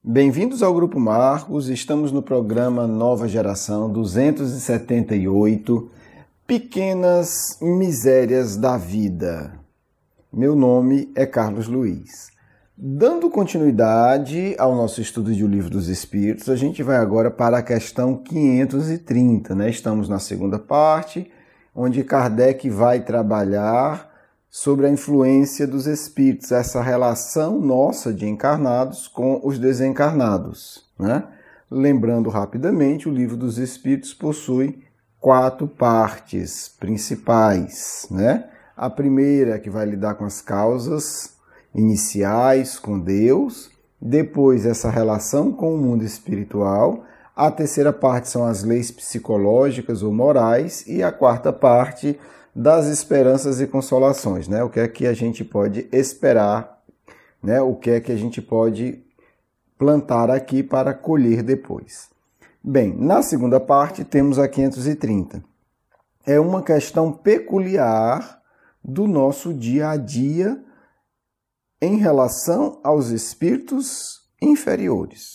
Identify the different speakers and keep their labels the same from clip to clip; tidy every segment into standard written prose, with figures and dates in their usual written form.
Speaker 1: Bem-vindos ao Grupo Marcos, estamos no programa Nova Geração 278, Pequenas Misérias da Vida. Meu nome é Carlos Luiz. Dando continuidade ao nosso estudo de O Livro dos Espíritos, a gente vai agora para a questão 530, né? Estamos na segunda parte, onde Kardec vai trabalhar sobre a influência dos espíritos, essa relação nossa de encarnados com os desencarnados, né? Lembrando rapidamente, o Livro dos Espíritos possui 4 partes principais, né? A primeira, que vai lidar com as causas iniciais com Deus, depois essa relação com o mundo espiritual, a terceira parte são as leis psicológicas ou morais e a quarta parte das esperanças e consolações, né? O que é que a gente pode esperar, né? O que é que a gente pode plantar aqui para colher depois. Bem, na segunda parte temos a 530. É uma questão peculiar do nosso dia a dia em relação aos espíritos inferiores.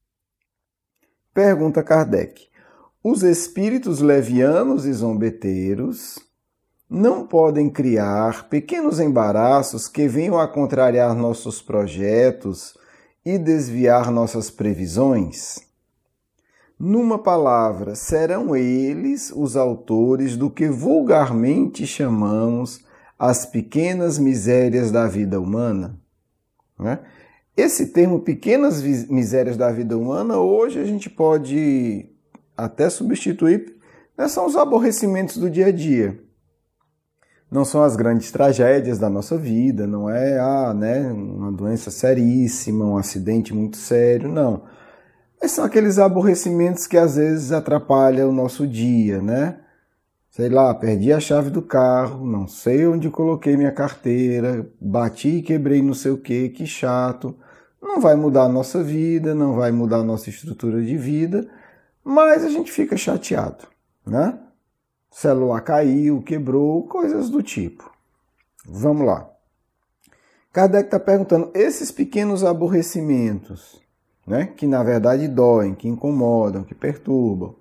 Speaker 1: Pergunta Kardec: os espíritos levianos e zombeteiros não podem criar pequenos embaraços que venham a contrariar nossos projetos e desviar nossas previsões? Numa palavra, serão eles os autores do que vulgarmente chamamos as pequenas misérias da vida humana? Né? Esse termo pequenas misérias da vida humana, hoje a gente pode até substituir, né? São os aborrecimentos do dia a dia. Não são as grandes tragédias da nossa vida, não é uma doença seríssima, um acidente muito sério, não. Mas são aqueles aborrecimentos que às vezes atrapalham o nosso dia, né? Sei lá, perdi a chave do carro, não sei onde coloquei minha carteira, bati e quebrei não sei o que chato. Não vai mudar a nossa vida, não vai mudar a nossa estrutura de vida, mas a gente fica chateado, né? O celular caiu, quebrou, coisas do tipo. Vamos lá. Kardec está perguntando, esses pequenos aborrecimentos, né, que na verdade doem, que incomodam, que perturbam,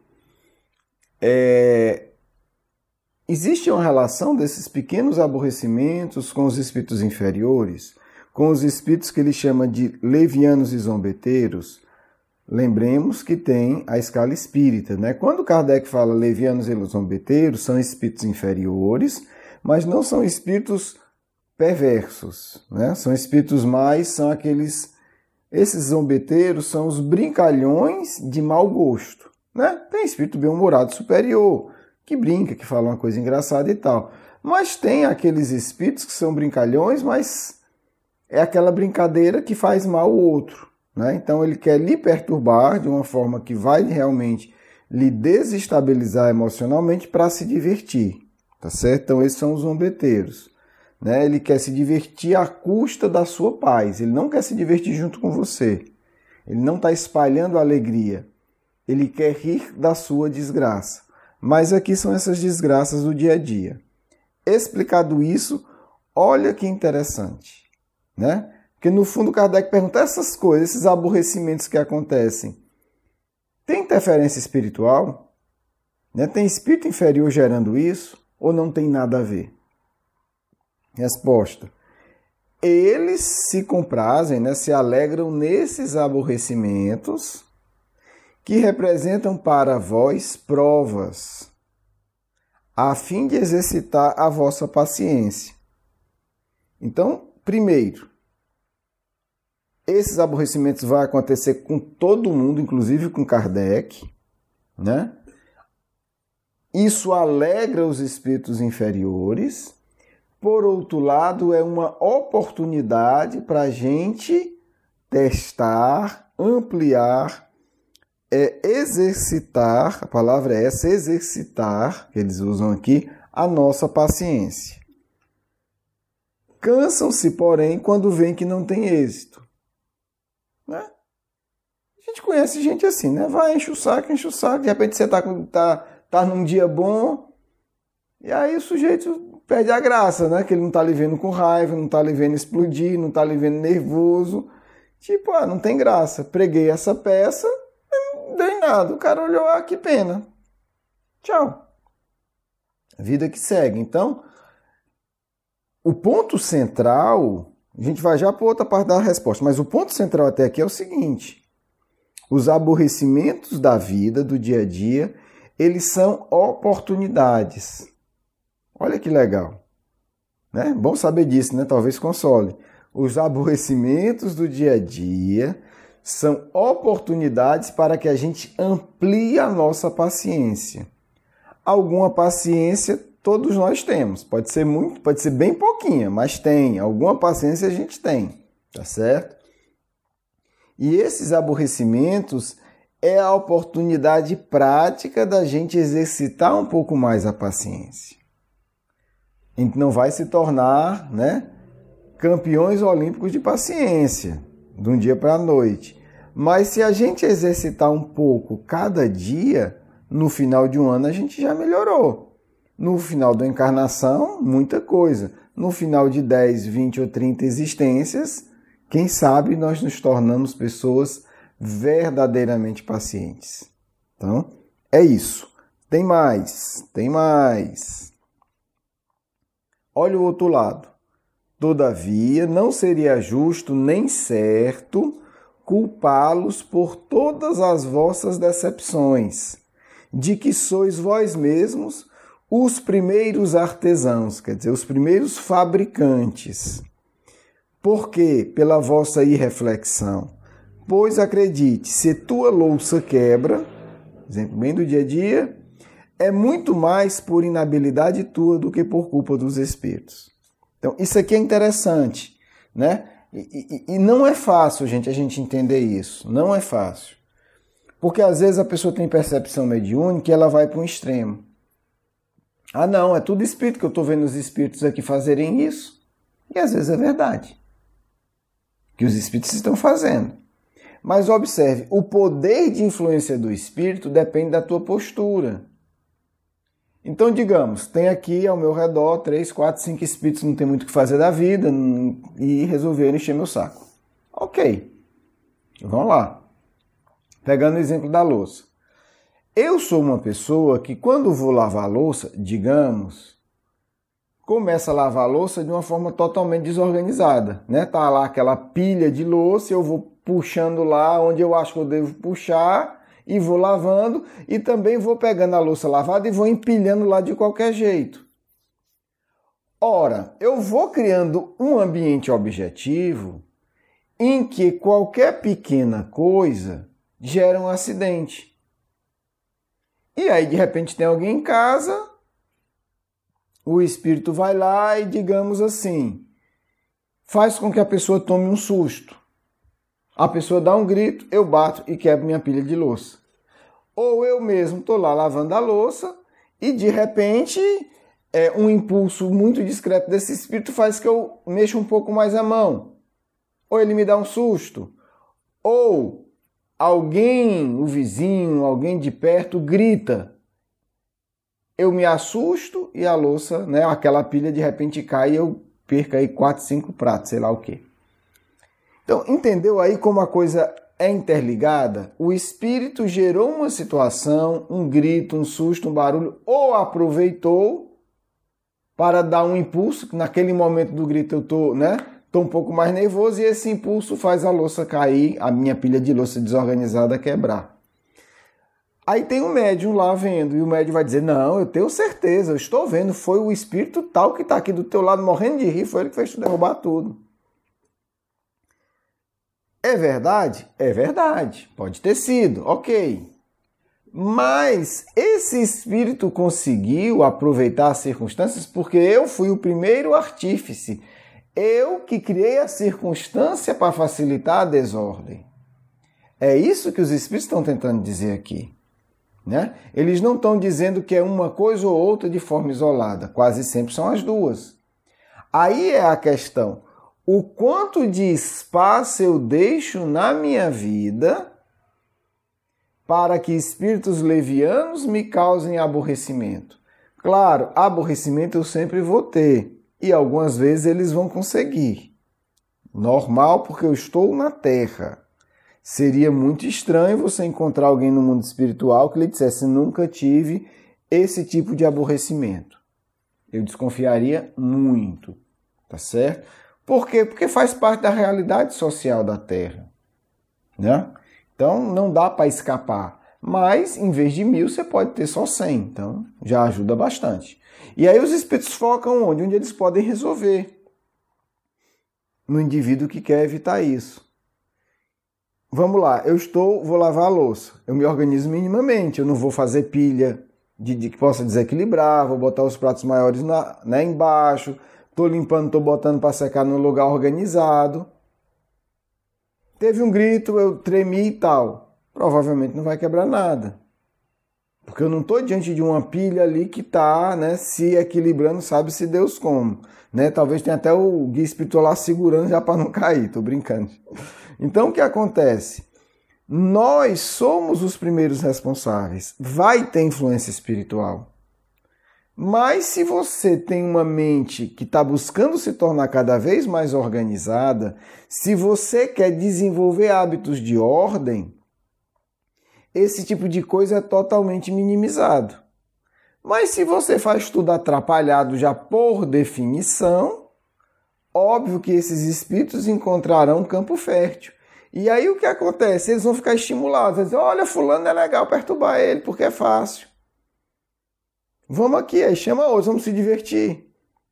Speaker 1: existe uma relação desses pequenos aborrecimentos com os espíritos inferiores, com os espíritos que ele chama de levianos e zombeteiros? Lembremos que tem a escala espírita, né? Quando Kardec fala levianos e zombeteiros, são espíritos inferiores, mas não são espíritos perversos, né? São espíritos são aqueles... Esses zombeteiros são os brincalhões de mau gosto, né? Tem espírito bem-humorado superior, que brinca, que fala uma coisa engraçada e tal. Mas tem aqueles espíritos que são brincalhões, mas é aquela brincadeira que faz mal ao outro, né? Então ele quer lhe perturbar de uma forma que vai realmente lhe desestabilizar emocionalmente para se divertir, tá certo? Então esses são os zombeteiros, né? Ele quer se divertir à custa da sua paz, ele não quer se divertir junto com você, ele não está espalhando alegria, ele quer rir da sua desgraça. Mas aqui são essas desgraças do dia a dia. Explicado isso, olha que interessante, né? Porque no fundo Kardec pergunta, essas coisas, esses aborrecimentos que acontecem, tem interferência espiritual? Né? Tem espírito inferior gerando isso? Ou não tem nada a ver? Resposta: eles se comprazem, né, se alegram nesses aborrecimentos que representam para vós provas, a fim de exercitar a vossa paciência. Então, primeiro, esses aborrecimentos vão acontecer com todo mundo, inclusive com Kardec, né? Isso alegra os espíritos inferiores. Por outro lado, é uma oportunidade para a gente testar, ampliar, exercitar, a palavra é essa, exercitar, que eles usam aqui, a nossa paciência. Cansam-se, porém, quando veem que não tem êxito. Né? A gente conhece gente assim, né? Vai, enche o saco, de repente você tá num dia bom, e aí o sujeito perde a graça, né? Que ele não está lhe vendo com raiva, não está lhe vendo explodir, não está lhe vendo nervoso, Tipo, não tem graça. Preguei essa peça, não deu em nada. O cara olhou, que pena. Tchau. Vida que segue. Então, o ponto central, a gente vai já para outra parte da resposta, mas o ponto central até aqui é o seguinte: os aborrecimentos da vida, do dia a dia, eles são oportunidades. Olha que legal. Né? Bom saber disso, né? Talvez console. Os aborrecimentos do dia a dia são oportunidades para que a gente amplie a nossa paciência. Alguma paciência todos nós temos. Pode ser muito, pode ser bem pouquinha, mas tem. Alguma paciência a gente tem, tá certo? E esses aborrecimentos é a oportunidade prática da gente exercitar um pouco mais a paciência. A gente não vai se tornar, né, campeões olímpicos de paciência, de um dia para a noite. Mas se a gente exercitar um pouco cada dia, no final de um ano a gente já melhorou. No final da encarnação, muita coisa. No final de 10, 20 ou 30 existências, quem sabe nós nos tornamos pessoas verdadeiramente pacientes. Então, é isso. Tem mais. Olha o outro lado. Todavia, não seria justo nem certo culpá-los por todas as vossas decepções, de que sois vós mesmos os primeiros artesãos, quer dizer, os primeiros fabricantes. Por quê? Pela vossa irreflexão. Pois acredite, se tua louça quebra, exemplo bem do dia a dia, é muito mais por inabilidade tua do que por culpa dos espíritos. Então, isso aqui é interessante, né? E não é fácil, gente, a gente entender isso. Não é fácil. Porque às vezes a pessoa tem percepção mediúnica e ela vai para um extremo. Não, é tudo espírito, que eu estou vendo os espíritos aqui fazerem isso. E às vezes é verdade. Que os espíritos estão fazendo. Mas observe, o poder de influência do espírito depende da tua postura. Então, digamos, tem aqui ao meu redor 3, 4, 5 espíritos que não tem muito o que fazer da vida e resolveram encher meu saco. Ok, vamos lá. Pegando o exemplo da louça. Eu sou uma pessoa que quando vou lavar a louça, digamos, começa a lavar a louça de uma forma totalmente desorganizada, né? Tá lá aquela pilha de louça, eu vou puxando lá onde eu acho que eu devo puxar e vou lavando, e também vou pegando a louça lavada e vou empilhando lá de qualquer jeito. Ora, eu vou criando um ambiente objetivo em que qualquer pequena coisa gera um acidente. E aí, de repente, tem alguém em casa, o espírito vai lá e, digamos assim, faz com que a pessoa tome um susto. A pessoa dá um grito, eu bato e quebro minha pilha de louça. Ou eu mesmo estou lá lavando a louça e, de repente, um impulso muito discreto desse espírito faz que eu mexa um pouco mais a mão. Ou ele me dá um susto. Ou alguém, o vizinho, alguém de perto, grita. Eu me assusto e a louça, né, aquela pilha, de repente cai e eu perco aí 4, 5 pratos, sei lá o quê. Então, entendeu aí como a coisa é interligada? O espírito gerou uma situação, um grito, um susto, um barulho, ou aproveitou para dar um impulso, que naquele momento do grito eu estou, né, um pouco mais nervoso, e esse impulso faz a louça cair, a minha pilha de louça desorganizada quebrar. Aí tem um médium lá vendo, e o médium vai dizer, não, eu tenho certeza, eu estou vendo, foi o espírito tal que está aqui do teu lado morrendo de rir, foi ele que fez tu derrubar tudo. É verdade? É verdade. Pode ter sido, ok. Mas esse espírito conseguiu aproveitar as circunstâncias porque eu fui o primeiro artífice. Eu que criei a circunstância para facilitar a desordem. É isso que os espíritos estão tentando dizer aqui, né? Eles não estão dizendo que é uma coisa ou outra de forma isolada. Quase sempre são as duas. Aí é a questão. O quanto de espaço eu deixo na minha vida para que espíritos levianos me causem aborrecimento? Claro, aborrecimento eu sempre vou ter e algumas vezes eles vão conseguir. Normal porque eu estou na Terra. Seria muito estranho você encontrar alguém no mundo espiritual que lhe dissesse: nunca tive esse tipo de aborrecimento. Eu desconfiaria muito, tá certo? Por quê? Porque faz parte da realidade social da Terra, né? Então não dá para escapar. Mas em vez de 1000 você pode ter só 100, então já ajuda bastante. E aí os espíritos focam onde? Onde eles podem resolver. No indivíduo que quer evitar isso. Vamos lá, vou lavar a louça. Eu me organizo minimamente, eu não vou fazer pilha que possa desequilibrar, vou botar os pratos maiores embaixo, estou limpando, estou botando para secar num lugar organizado. Teve um grito, eu tremi e tal. Provavelmente não vai quebrar nada. Porque eu não estou diante de uma pilha ali que está, né, se equilibrando, sabe-se Deus como. Né? Talvez tenha até o guia espiritual lá segurando já para não cair, estou brincando. Então o que acontece? Nós somos os primeiros responsáveis. Vai ter influência espiritual. Mas se você tem uma mente que está buscando se tornar cada vez mais organizada, se você quer desenvolver hábitos de ordem, esse tipo de coisa é totalmente minimizado. Mas se você faz tudo atrapalhado já por definição, óbvio que esses espíritos encontrarão um campo fértil. E aí o que acontece? Eles vão ficar estimulados. Eles dizem: olha, fulano é legal perturbar ele, porque é fácil. Vamos aqui, aí chama outros, vamos se divertir.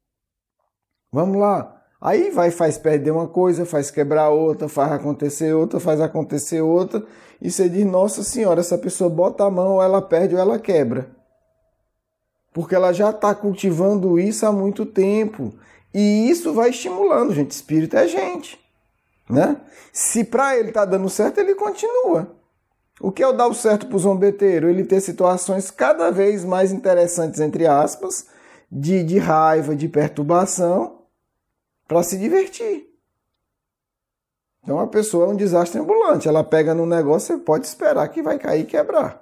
Speaker 1: Vamos lá. Aí faz perder uma coisa, faz quebrar outra, faz acontecer outra. E você diz: nossa senhora, essa pessoa bota a mão, ou ela perde ou ela quebra. Porque ela já está cultivando isso há muito tempo. E isso vai estimulando, gente. Espírito é gente. Né? Se para ele está dando certo, ele continua. O que é o dar o certo para o zombeteiro? Ele ter situações cada vez mais interessantes, entre aspas, de raiva, de perturbação, para se divertir. Então a pessoa é um desastre ambulante. Ela pega num negócio e pode esperar que vai cair e quebrar.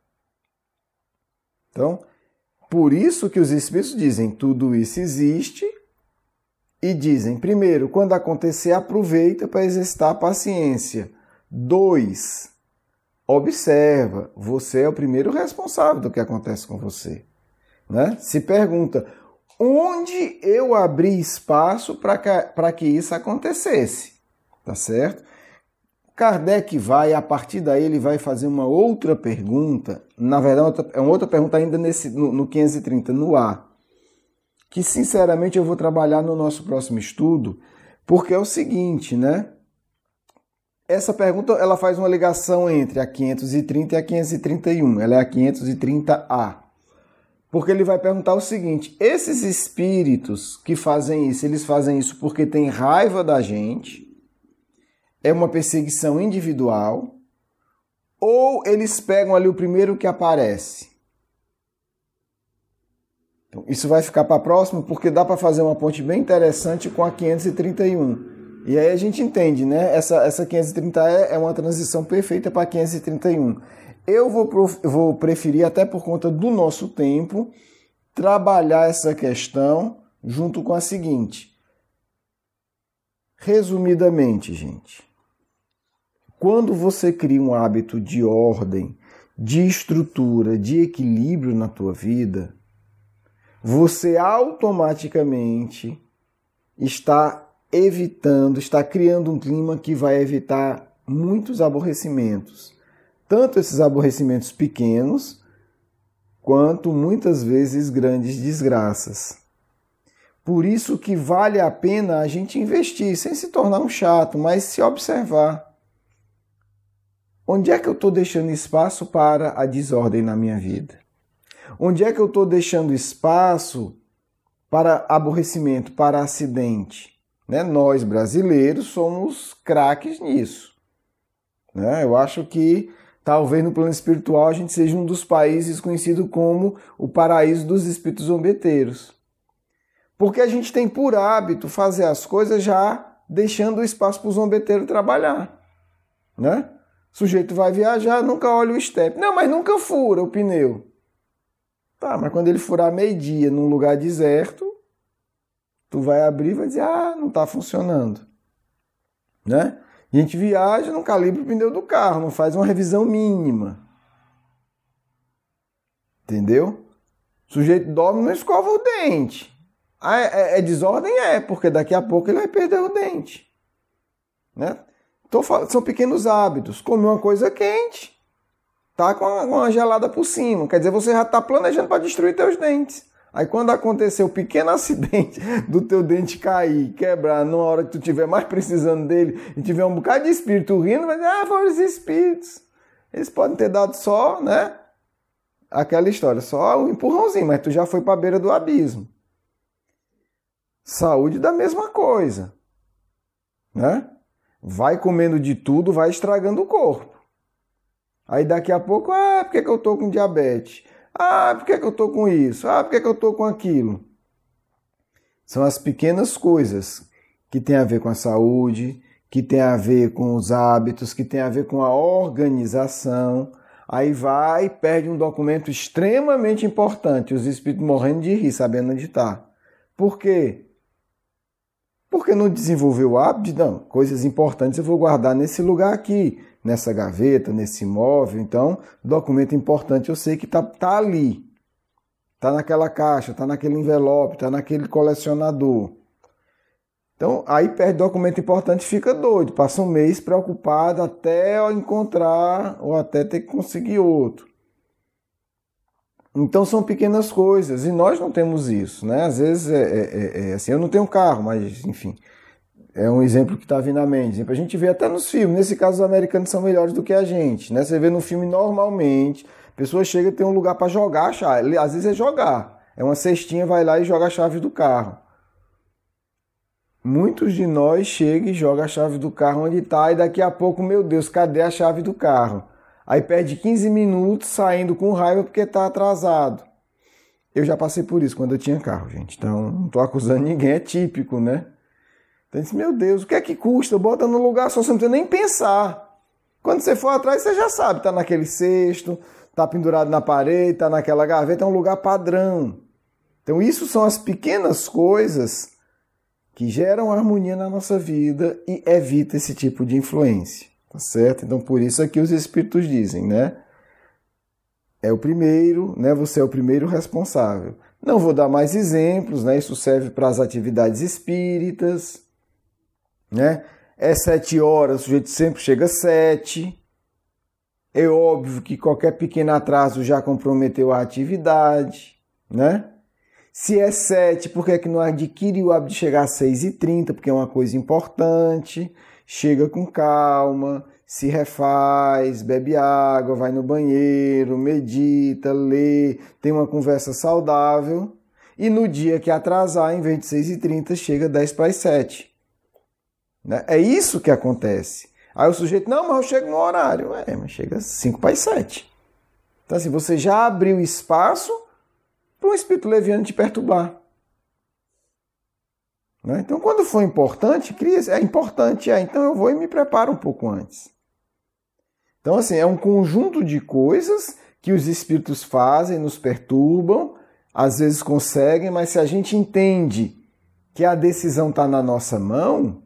Speaker 1: Então, por isso que os espíritos dizem: tudo isso existe. E dizem, primeiro, quando acontecer, aproveita para exercitar a paciência. 2, observa, você é o primeiro responsável do que acontece com você. Né? Se pergunta, onde eu abri espaço para que isso acontecesse? Tá certo? Kardec a partir daí ele vai fazer uma outra pergunta, na verdade é uma outra pergunta ainda no 530, no A, que sinceramente eu vou trabalhar no nosso próximo estudo, porque é o seguinte, né? Essa pergunta ela faz uma ligação entre a 530 e a 531, ela é a 530A. Porque ele vai perguntar o seguinte: esses espíritos que fazem isso, eles fazem isso porque têm raiva da gente? É uma perseguição individual? Ou eles pegam ali o primeiro que aparece? Então, isso vai ficar para a próxima, porque dá para fazer uma ponte bem interessante com a 531. E aí a gente entende, né? Essa 530 é uma transição perfeita para a 531. Eu vou preferir, até por conta do nosso tempo, trabalhar essa questão junto com a seguinte. Resumidamente, gente, quando você cria um hábito de ordem, de estrutura, de equilíbrio na tua vida, você automaticamente está criando um clima que vai evitar muitos aborrecimentos. Tanto esses aborrecimentos pequenos, quanto muitas vezes grandes desgraças. Por isso que vale a pena a gente investir, sem se tornar um chato, mas se observar. Onde é que eu estou deixando espaço para a desordem na minha vida? Onde é que eu estou deixando espaço para aborrecimento, para acidente? Né? Nós, brasileiros, somos craques nisso. Né? Eu acho que talvez no plano espiritual a gente seja um dos países conhecido como o paraíso dos espíritos zombeteiros. Porque a gente tem por hábito fazer as coisas já deixando o espaço para o zombeteiro trabalhar. Né? O sujeito vai viajar, nunca olha o step. Não, mas nunca fura o pneu. Tá, mas quando ele furar meio-dia num lugar deserto, tu vai abrir e vai dizer, não está funcionando. né? A gente viaja, não calibra o pneu do carro, não faz uma revisão mínima. Entendeu? O sujeito dorme e não escova o dente. É desordem? Porque daqui a pouco ele vai perder o dente. Né? Então, são pequenos hábitos. Comer uma coisa quente, tá com uma gelada por cima. Quer dizer, você já está planejando para destruir teus dentes. Aí quando acontecer o pequeno acidente do teu dente cair, quebrar, numa hora que tu estiver mais precisando dele, e tiver um bocado de espírito rindo, vai dizer, foram os espíritos. Eles podem ter dado só, né? Aquela história, só um empurrãozinho, mas tu já foi para a beira do abismo. Saúde da mesma coisa, né? Vai comendo de tudo, vai estragando o corpo. Aí daqui a pouco, por que eu tô com diabetes? Por que eu tô com isso? Por que eu tô com aquilo? São as pequenas coisas que têm a ver com a saúde, que têm a ver com os hábitos, que têm a ver com a organização. Aí vai e perde um documento extremamente importante. Os espíritos morrendo de rir, sabendo onde está. Por quê? Porque não desenvolveu o hábito de, não, coisas importantes eu vou guardar nesse lugar aqui, nessa gaveta, nesse imóvel. Então, documento importante eu sei que tá ali. Está naquela caixa, está naquele envelope, está naquele colecionador. Então, aí perde documento importante e fica doido. Passa um mês preocupado até encontrar ou até ter que conseguir outro. Então, são pequenas coisas e nós não temos isso, né? Às vezes, assim, eu não tenho carro, mas, enfim, é um exemplo que está vindo à mente. A gente vê até nos filmes, nesse caso, os americanos são melhores do que a gente, né? Você vê no filme, normalmente, a pessoa chega e tem um lugar para jogar a chave. Às vezes é jogar. É uma cestinha, vai lá e joga a chave do carro. Muitos de nós chegam e jogam a chave do carro onde está e daqui a pouco, meu Deus, cadê a chave do carro? Aí perde 15 minutos saindo com raiva porque está atrasado. Eu já passei por isso quando eu tinha carro, gente. Então, não estou acusando ninguém, é típico, né? Então, eu disse, meu Deus, o que é que custa? Bota no lugar só, você não precisa nem pensar. Quando você for atrás, você já sabe, está naquele cesto, está pendurado na parede, está naquela gaveta, é um lugar padrão. Então, isso são as pequenas coisas que geram harmonia na nossa vida e evita esse tipo de influência, tá certo? Então, por isso aqui os espíritos dizem, né? É o primeiro, né? Você é o primeiro responsável. Não vou dar mais exemplos, né? Isso serve para as atividades espíritas, né? É 7 horas, o sujeito sempre chega às 7. É óbvio que qualquer pequeno atraso já comprometeu a atividade, né? Se é 7, por que é que não adquire o hábito de chegar às 6h30? Porque é uma coisa importante. Chega com calma, se refaz, bebe água, vai no banheiro, medita, lê, tem uma conversa saudável. E no dia que atrasar, em vez de 6h30, chega 10:07. Né? É isso que acontece. Aí o sujeito, não, mas eu chego no horário. Mas chega 5:07. Então assim, você já abriu espaço para um espírito leviano te perturbar. Né? Então, quando for importante, é importante, então eu vou e me preparo um pouco antes. Então, assim, é um conjunto de coisas que os espíritos fazem, nos perturbam, às vezes conseguem, mas se a gente entende que a decisão está na nossa mão,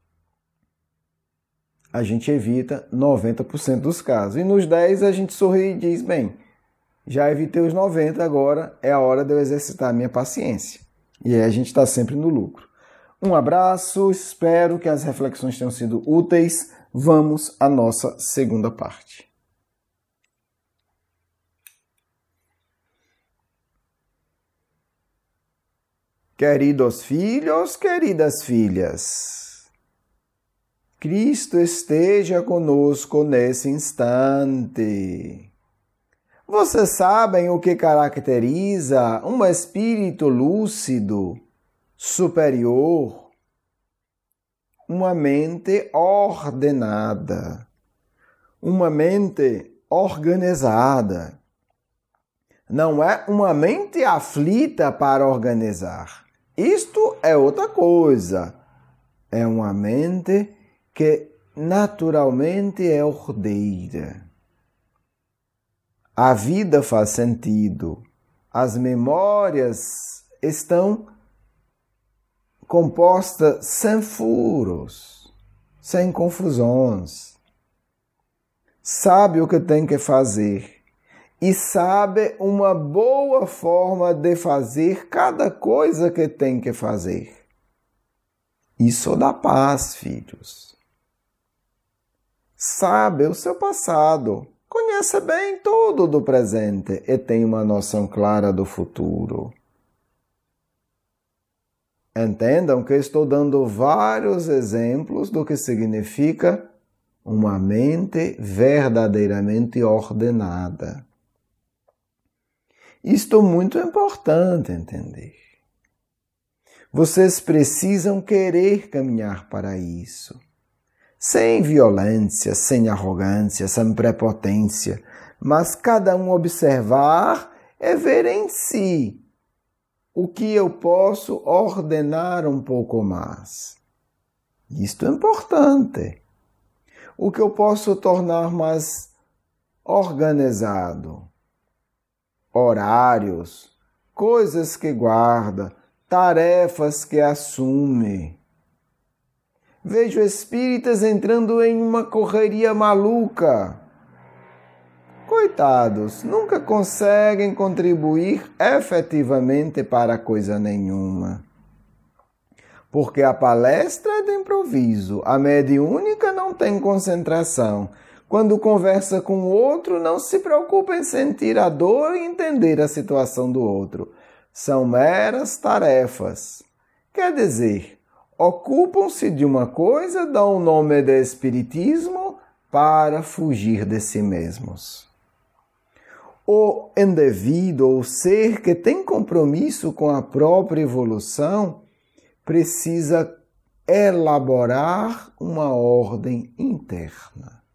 Speaker 1: a gente evita 90% dos casos. E nos 10% a gente sorri e diz, bem, já evitei os 90%, agora é a hora de eu exercitar a minha paciência. E aí a gente está sempre no lucro. Um abraço, espero que as reflexões tenham sido úteis. Vamos à nossa segunda parte. Queridos filhos, queridas filhas, Cristo esteja conosco nesse instante. Vocês sabem o que caracteriza um espírito lúcido, superior? Uma mente ordenada, uma mente organizada. Não é uma mente aflita para organizar. Isto é outra coisa. É uma mente que naturalmente é ordeira. A vida faz sentido. As memórias estão compostas sem furos, sem confusões. Sabe o que tem que fazer e sabe uma boa forma de fazer cada coisa que tem que fazer. Isso dá paz, filhos. Sabe o seu passado, conhece bem tudo do presente e tem uma noção clara do futuro. Entendam que estou dando vários exemplos do que significa uma mente verdadeiramente ordenada. Isto é muito importante entender. Vocês precisam querer caminhar para isso. Sem violência, sem arrogância, sem prepotência, mas cada um observar e ver em si o que eu posso ordenar um pouco mais. Isto é importante. O que eu posso tornar mais organizado. Horários, coisas que guarda, tarefas que assume. Vejo espíritas entrando em uma correria maluca. Coitados, nunca conseguem contribuir efetivamente para coisa nenhuma. Porque a palestra é de improviso, a mediúnica não tem concentração. Quando conversa com o outro, não se preocupa em sentir a dor e entender a situação do outro. São meras tarefas. Quer dizer, ocupam-se de uma coisa, dão o nome de espiritismo para fugir de si mesmos. O indivíduo ou ser que tem compromisso com a própria evolução precisa elaborar uma ordem interna.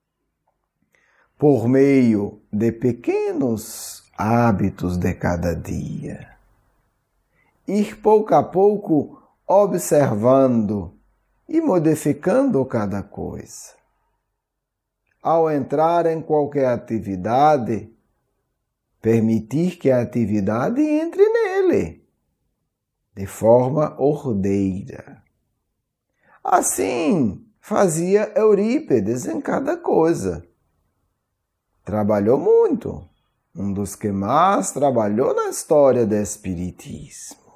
Speaker 1: Por meio de pequenos hábitos de cada dia. Ir pouco a pouco observando e modificando cada coisa. Ao entrar em qualquer atividade, permitir que a atividade entre nele, de forma ordeira. Assim fazia Eurípides em cada coisa. Trabalhou muito, um dos que mais trabalhou na história do Espiritismo.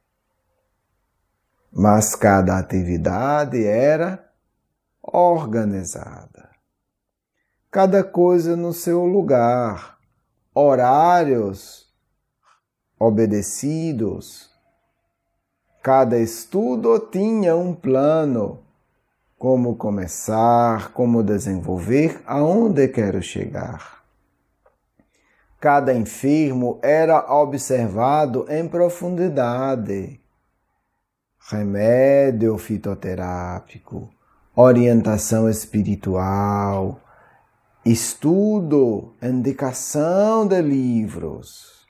Speaker 1: Mas cada atividade era organizada. Cada coisa no seu lugar, horários obedecidos. Cada estudo tinha um plano, como começar, como desenvolver, aonde quero chegar. Cada enfermo era observado em profundidade. Remédio fitoterápico, orientação espiritual, estudo, indicação de livros.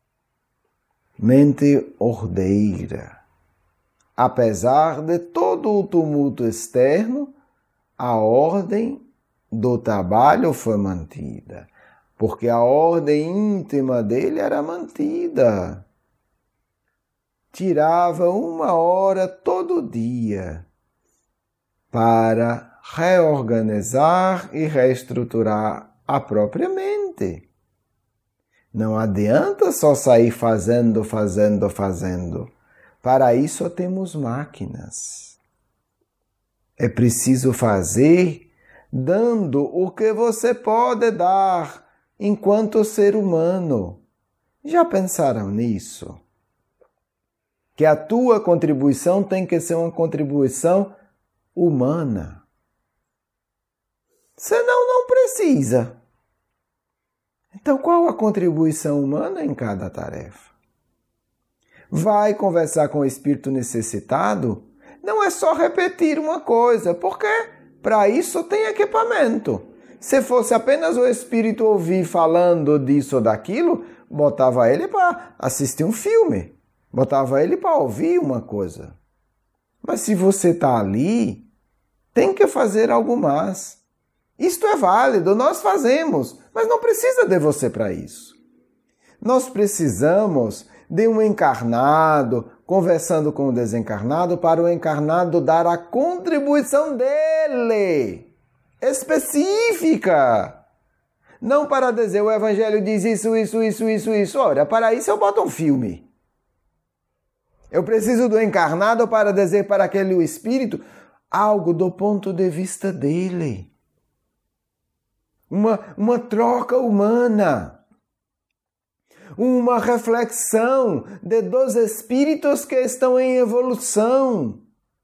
Speaker 1: Mente ordeira. Apesar de todo o tumulto externo, a ordem do trabalho foi mantida, porque a ordem íntima dele era mantida. Tirava 1 hora todo dia para reorganizar e reestruturar a própria mente. Não adianta só sair fazendo. Para isso temos máquinas. É preciso fazer dando o que você pode dar enquanto ser humano. Já pensaram nisso? Que a tua contribuição tem que ser uma contribuição humana. Senão não precisa. Então qual a contribuição humana em cada tarefa? Vai conversar com o espírito necessitado? Não é só repetir uma coisa, porque para isso tem equipamento. Se fosse apenas o espírito ouvir falando disso ou daquilo, botava ele para assistir um filme, botava ele para ouvir uma coisa. Mas se você está ali, tem que fazer algo mais. Isto é válido, nós fazemos, mas não precisa de você para isso. Nós precisamos de um encarnado conversando com o desencarnado para o encarnado dar a contribuição dele, específica. Não para dizer o Evangelho diz isso. Olha, para isso eu boto um filme. Eu preciso do encarnado para dizer para aquele espírito algo do ponto de vista dele. Uma troca humana. Uma reflexão de dois espíritos que estão em evolução.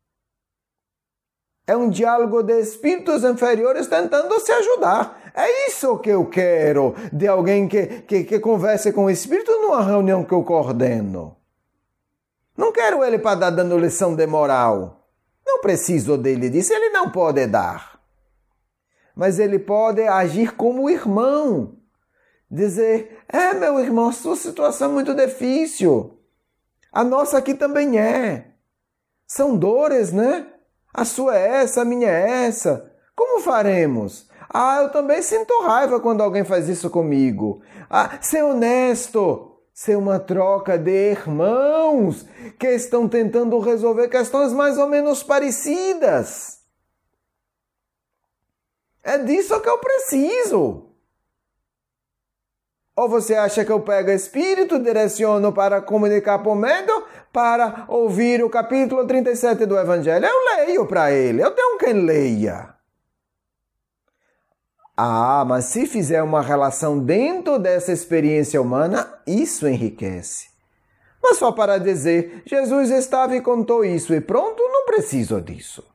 Speaker 1: É um diálogo de espíritos inferiores tentando se ajudar. É isso que eu quero de alguém que converse com o espírito numa reunião que eu coordeno. Não quero ele para dar dando lição de moral. Não preciso dele disso, ele não pode dar. Mas ele pode agir como irmão. Dizer, meu irmão, sua situação é muito difícil. A nossa aqui também é. São dores, né? A sua é essa, a minha é essa. Como faremos? Eu também sinto raiva quando alguém faz isso comigo. Ser honesto. Ser uma troca de irmãos que estão tentando resolver questões mais ou menos parecidas. É disso que eu preciso. Ou você acha que eu pego espírito, direciono para comunicar por medo, para ouvir o capítulo 37 do Evangelho? Eu leio para ele, eu tenho quem leia. Mas se fizer uma relação dentro dessa experiência humana, isso enriquece. Mas só para dizer, Jesus estava e contou isso e pronto, não preciso disso.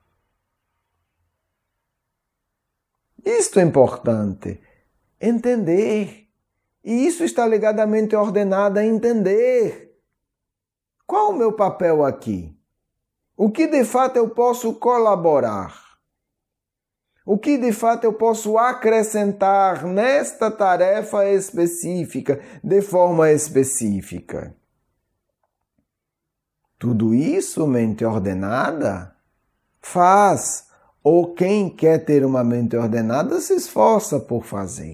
Speaker 1: Isto é importante, entender. E isso está ligado à mente ordenada a entender. Qual o meu papel aqui? O que de fato eu posso colaborar? O que de fato eu posso acrescentar nesta tarefa específica, de forma específica? Tudo isso, mente ordenada, faz, ou quem quer ter uma mente ordenada se esforça por fazer.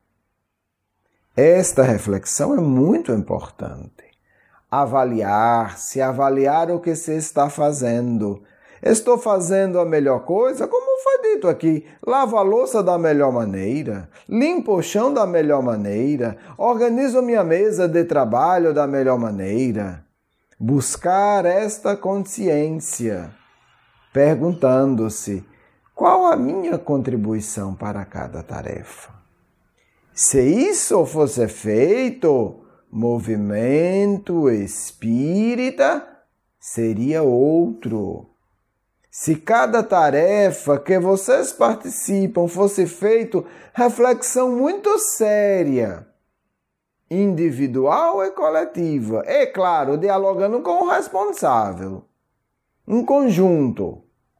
Speaker 1: Esta reflexão é muito importante. Avaliar-se, avaliar o que se está fazendo. Estou fazendo a melhor coisa? Como foi dito aqui, lavo a louça da melhor maneira, limpo o chão da melhor maneira, organizo minha mesa de trabalho da melhor maneira. Buscar esta consciência, perguntando-se, qual a minha contribuição para cada tarefa? Se isso fosse feito, movimento espírita seria outro. Se cada tarefa que vocês participam fosse feito reflexão muito séria, individual e coletiva, e claro, dialogando com o responsável, um conjunto,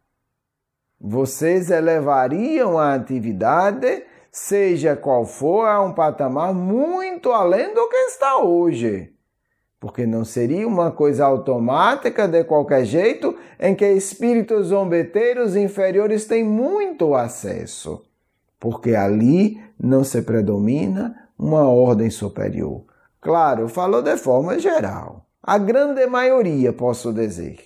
Speaker 1: vocês elevariam a atividade, seja qual for, a um patamar muito além do que está hoje. Porque não seria uma coisa automática de qualquer jeito em que espíritos zombeteiros inferiores têm muito acesso. Porque ali não se predomina uma ordem superior. Claro, falo de forma geral. A grande maioria, posso dizer.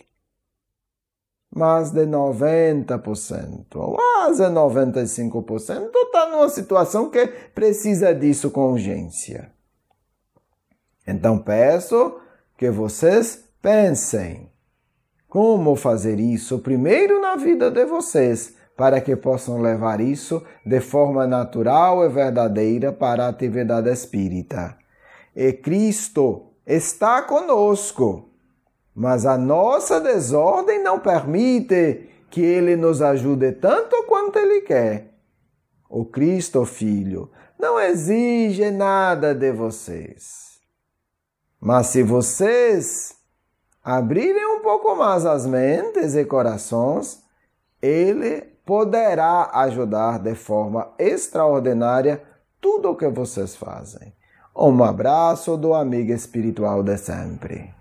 Speaker 1: Mais de 90%, quase 95%, está numa situação que precisa disso com urgência. Então peço que vocês pensem como fazer isso primeiro na vida de vocês, para que possam levar isso de forma natural e verdadeira para a atividade espírita. E Cristo está conosco, mas a nossa desordem não permite que Ele nos ajude tanto quanto Ele quer. O Cristo Filho não exige nada de vocês. Mas se vocês abrirem um pouco mais as mentes e corações, Ele poderá ajudar de forma extraordinária tudo o que vocês fazem. Um abraço do amigo espiritual de sempre.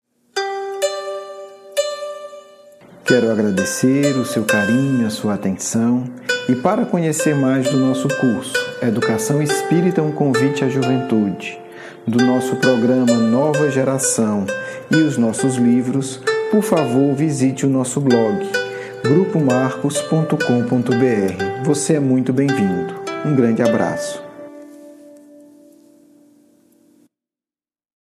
Speaker 1: Quero agradecer o seu carinho, a sua atenção e para conhecer mais do nosso curso Educação Espírita, um convite à juventude, do nosso programa Nova Geração e os nossos livros, por favor visite o nosso blog grupomarcos.com.br. Você é muito bem-vindo. Um grande abraço.